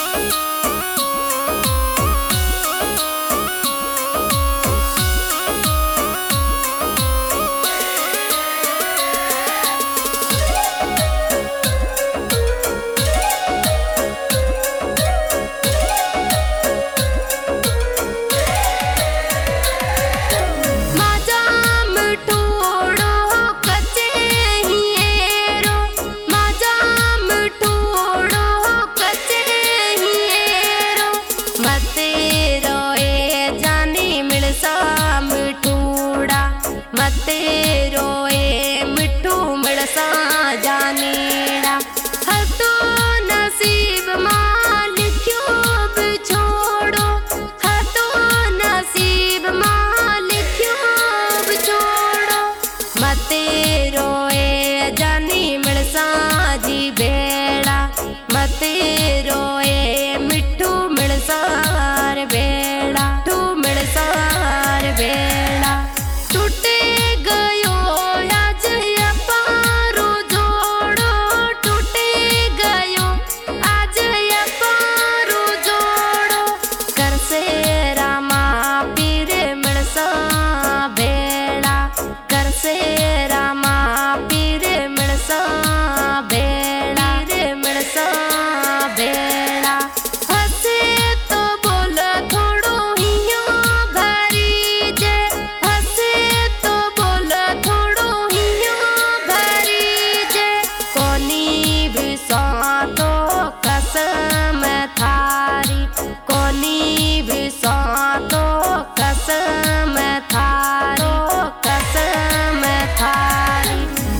जानेड़ा हर तो नसीब मालिक्यो बिछोड़ो, हर तो नसीब मालिक्यो बिछोड़ो। मते रोए जानी मिलसा जी बेड़ा, मते रोए मिठू मिलसार बेड़ा, मिठू मिलसार बेड़ा। टूटे गयो आज अपारो जोड़ो, टूटे गयो आज अपारो जोड़ो। कर से रामा पीर मिलसा बेड़ा, कर से रामा पीर मिलसा बेड़ा, पीर मिलसा बेड़ा। हसे तो बोल थोड़ो हियो भरी जे, हसे तो बोल थोड़ो हियो भरी जे। कोनी भी तो कसम थारी, कोनी भी तो कसम थारी, कसम थारी।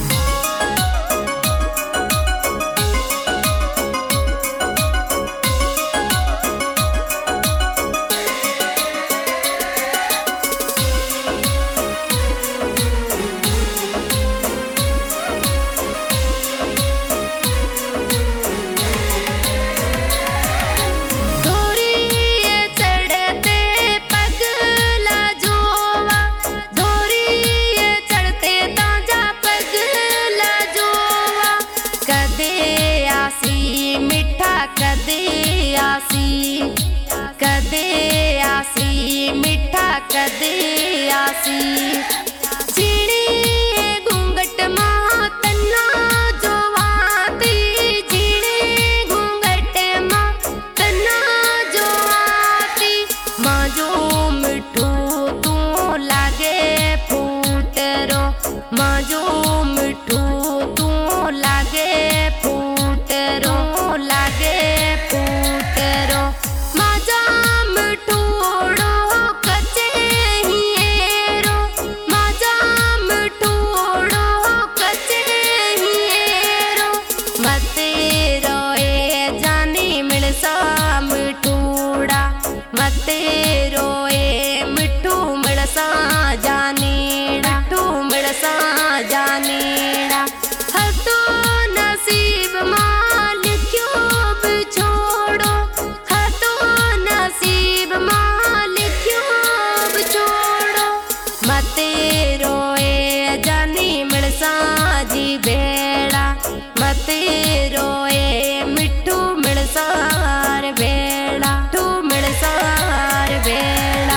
कदे आसी, कदे आसी मिठा कदे आसी। जीणी घूंघट मां तन्ना जो आती, जीणी घूंघट मां तन्ना जो आती। मां जो मिठू तू लागे फूटरो, मां जो मिठू तू लागे फूटरो, लागे फूटरो। माजा मिठूड़ो कचे हिएरो, माजा मिठूड़ो कचे हिएरो। मते रोए जानी मिलसा मिठूड़ा, मते रोए मिठू मिलसा जानेड़ा, मिठू मिलसा जानेड़ा। हर तो नसीब मालिक्यो बिछोड़ो, हर तो नसीब मालिक्यो बिछोड़ो। मते रोए जानी मिलसा जी बेड़ा, मते रोए मिठू मिलसार बेड़ा, मिठू मिलसार बेड़ा।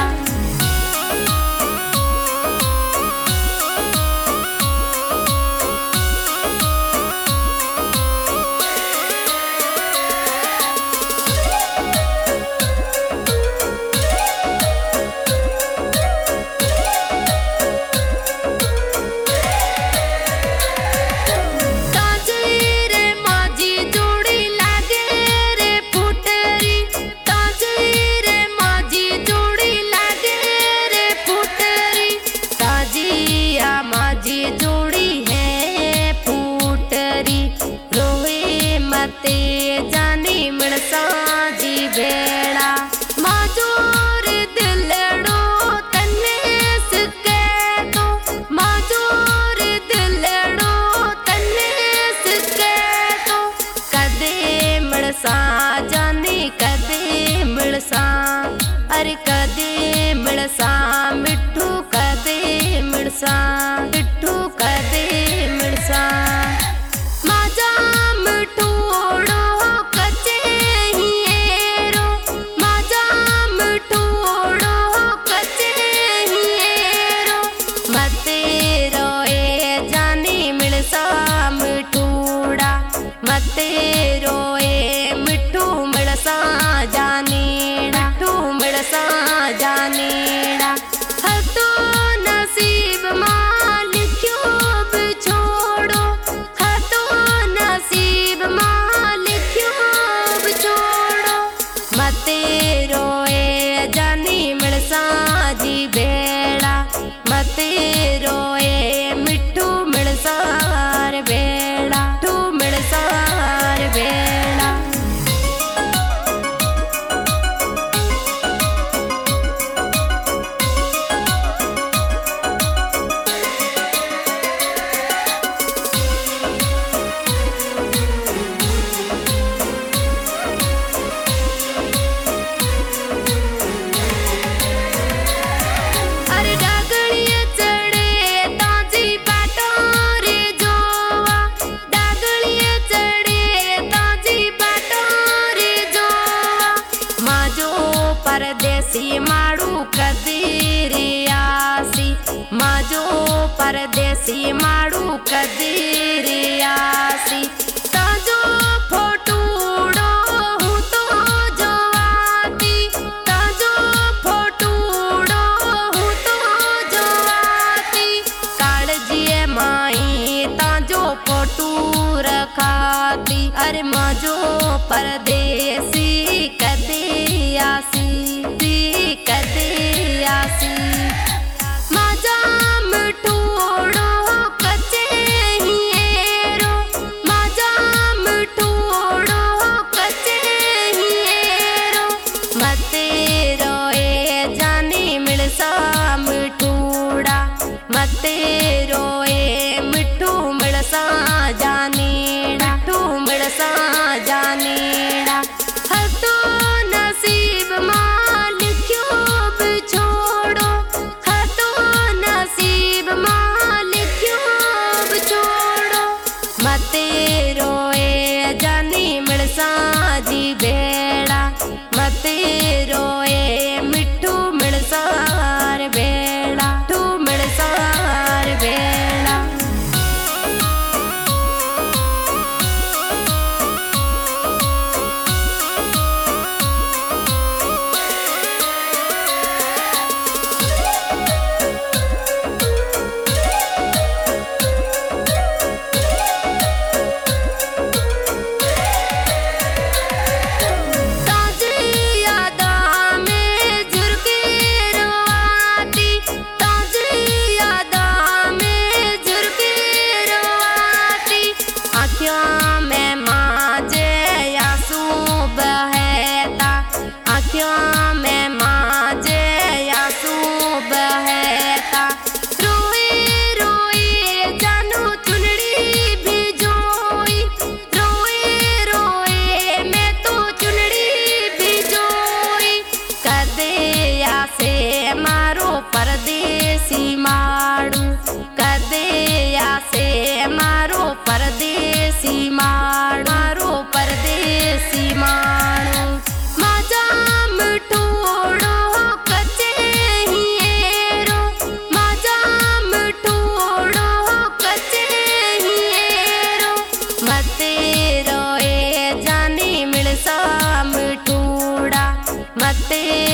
माझी जोड़ी है फूटरी, रोए मते जानी मिलसा जी बेड़ा। माजोर दिलड़ो तन्ने सके तो, माजोर दिलड़ो तन्ने सके तो। कदे मिलसा जानी कदे मिलसा, अरे कदे मिलसा मिठू कदे मिलसा, मिठू कदे मिलसा। माजा मिठूड़ो कचे हिए परदेसी माड़ू कदीरियासी माजो परदेसी माड़ू कदीरियासी ताजो फोटूड़ो हूँ तो जोवाती ताजो फोटूड़ो हूँ तो जोवाती कालजिए माई ताजो फोटू रखाती अरे माजो परदेसी कदियासी कदियासी माजा मिठूड़ो कच्चे हिएरो माजा मिठूड़ो कच्चे हिएरो मते रोए जानी मिलसा मिठूड़ा मते रोए मिठू मिलसा जानीड़ा मिठू मिलसा जानीड़ा हर तो नसीब मालिक क्यों बिछोड़ो हर तो नसीब मालिक क्यों बिछोड़ो मते रोए जानी मिलसा जी बेड़ा मते रोए मिठू मिलसार बेड़ा मिठू मिलसार बेड़ा में माजे आंसू बहता रोए रोए जानू चुनड़ी भिजोई रोए रोए मैं तो चुनड़ी भिजोई कदिया से मारो परदेसी माड़ू कदिया से मारो परदेसी मारो परदेसी माड़ू माजा मिठूड़ो कच्चे हिएरो माजा मिठूड़ो कच्चे हिएरो मते रोए जानी मिलसा मिठूड़ा मते